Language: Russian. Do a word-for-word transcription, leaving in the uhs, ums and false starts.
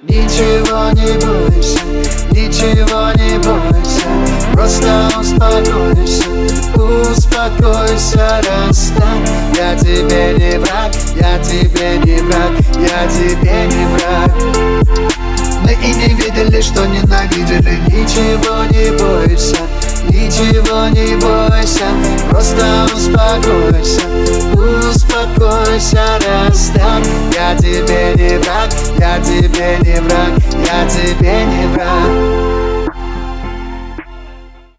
Ничего не бойся, ничего не бойся, просто успокойся, успокойся, расстань. Я тебе не враг, я тебе не враг, я тебе не враг. Мы и не видели, что ненавидели. Ничего не бойся, ничего не бойся, просто успокойся, успокойся, расстань. Я тебе не враг, я тебе не враг, я тебе не враг.